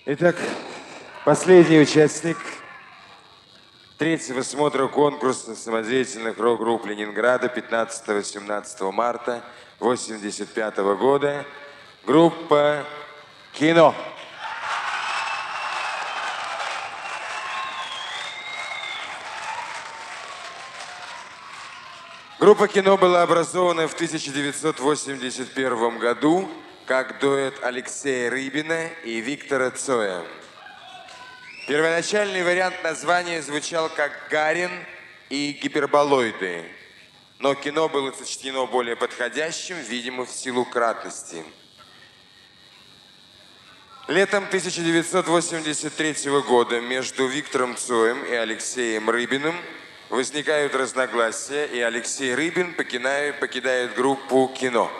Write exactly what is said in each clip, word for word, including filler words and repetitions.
Итак, последний участник третьего смотра конкурса самодеятельных рок-групп Ленинграда пятнадцатого-семнадцатого марта восемьдесят пятого года. Группа «Кино». Группа «Кино» была образована в тысяча девятьсот восемьдесят первом году как дуэт Алексея Рыбина и Виктора Цоя. Первоначальный вариант названия звучал как «Гарин» и «Гиперболоиды», но «Кино» было сочтено более подходящим, видимо, в силу кратности. Летом тысяча девятьсот восемьдесят третьего года между Виктором Цоем и Алексеем Рыбиным возникают разногласия, и Алексей Рыбин покидает, покидает группу «Кино».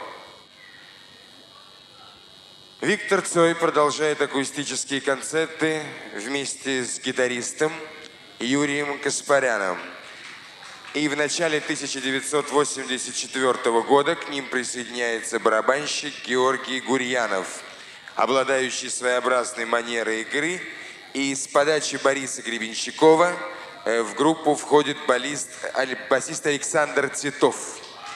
Виктор Цой продолжает акустические концерты вместе с гитаристом Юрием Каспаряном. И в начале тысяча девятьсот восемьдесят четвёртого года к ним присоединяется барабанщик Георгий Гурьянов, обладающий своеобразной манерой игры, и с подачи Бориса Гребенщикова в группу входит баллист, басист Александр Титов,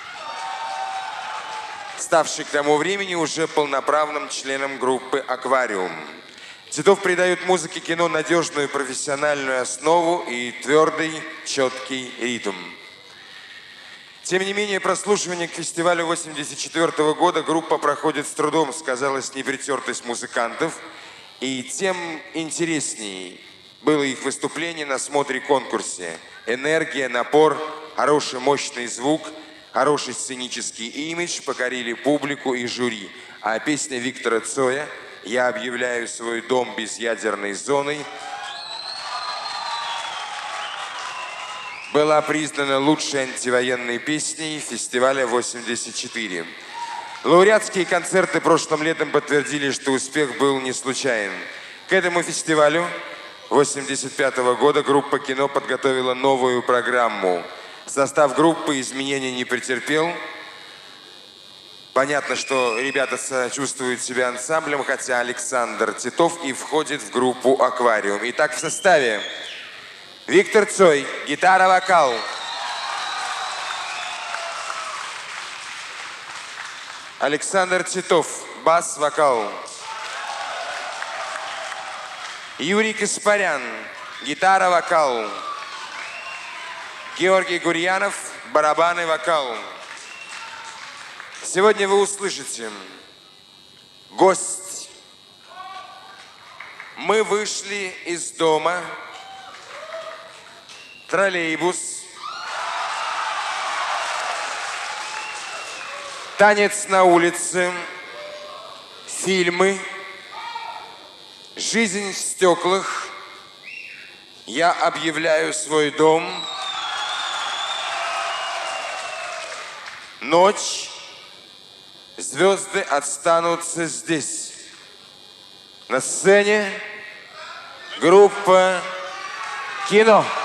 ставший к тому времени уже полноправным членом группы «Аквариум». Титов придает музыке «Кино» надежную профессиональную основу и твердый, четкий ритм. Тем не менее, прослушивание к фестивалю восемьдесят четвёртого года группа проходит с трудом, сказалась непритертость музыкантов, и тем интереснее было их выступление на смотре-конкурсе. Энергия, напор, хороший мощный звук, хороший сценический имидж покорили публику и жюри. А песня Виктора Цоя «Я объявляю свой дом безъядерной зоной» была признана лучшей антивоенной песней фестиваля восемьдесят четыре. Лауреатские концерты прошлым летом подтвердили, что успех был не случайен. К этому фестивалю восемьдесят пятого года группа «Кино» подготовила новую программу. Состав группы изменений не претерпел. Понятно, что ребята чувствуют себя ансамблем, хотя Александр Титов и входит в группу «Аквариум». Итак, в составе: Виктор Цой, гитара, вокал. Александр Титов, бас, вокал. Юрий Каспарян, гитара, вокал. Георгий Гурьянов, барабаны, вокал. Сегодня вы услышите «Гость». Мы вышли из дома, троллейбус, танец на улице, фильмы, жизнь в стеклах, я объявляю свой дом, ночь, звезды останутся здесь. На сцене группа «Кино».